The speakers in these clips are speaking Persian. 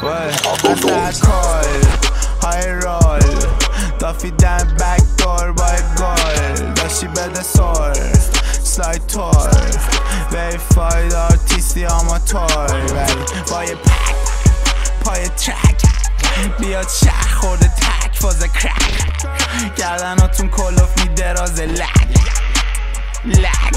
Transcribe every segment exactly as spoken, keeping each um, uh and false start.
از کال های رول دافیدن بک دور با گل داشتی بده سور سلاید تور ویفاید آرتیستی آماتور ولی با یه پک پای ترک بیاد شهر خورده تک فاز کرک گردناتون کلوف می دراز لگ لگ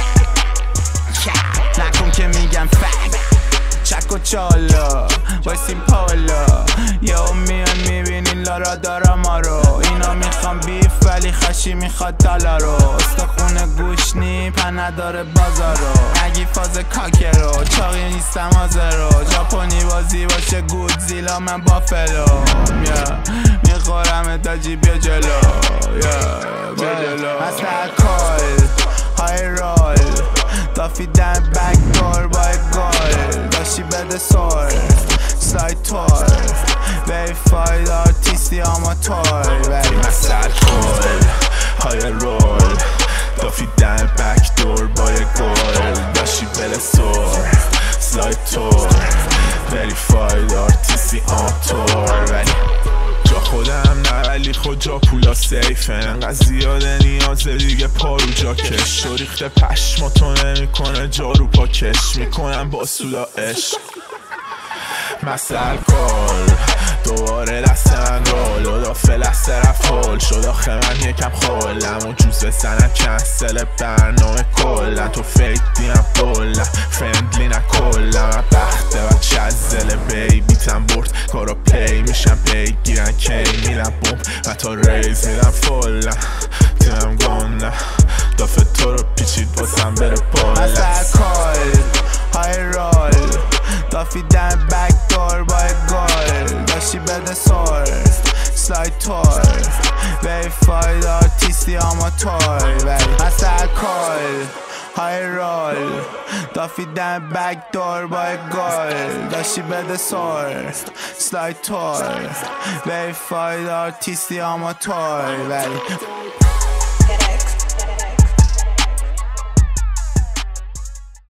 نکن که میگم فک چک و چالا وایسیم پالا یهو میان میبینین لارا دارا ما رو اینا میخوام بیف ولی خشی میخواد دالا رو استخونه گوش نی پن نداره بازار رو نگی فاز کاکه رو چاقی نیستم آزرو ژاپنی بازی باشه گودزیلا من بافلو میخورم تاجی بیا جلو بیا جلو از تکال های رول دافیدن بک دور با گل داشتی بده سور سلاید تور ویفاید آرتیستی آماتور ولی مثل کل های رول دافیدن بک دور با گل داشتی بده سور سلاید تور ویفاید آرتیستی آماتور ولی جا خودم نه ولی خود جا پولا سیفه انقدر زیاده نیازه دیگه پارو جا کش و ریخته پشماتو نمیکنه جارو پاکش میکنم با سولا عشق مثل کل دوباره دست من رول و دافه لسته رفت هول شد آخه من یکم خولم و جوز بزنم کنسل برنامه کلن تو فیک دیم بولم فرندلی نکلم من بخته و چزل بیبیتم برد کارا پی میشم پی گیرن کی میرم بوم و تا ریز میرم فولم تیمم گندم دافه تو رو پیچید بازم بره پولم مثل کل های رول دافیدن بک دور با گل داشتی بده سور سلاید تور ویفاید آرتیستی آماتور ولی مثل کل های رول دافیدن بک دور با گل داشتی بده سور سلاید تور ویفاید آرتیستی آماتور ولی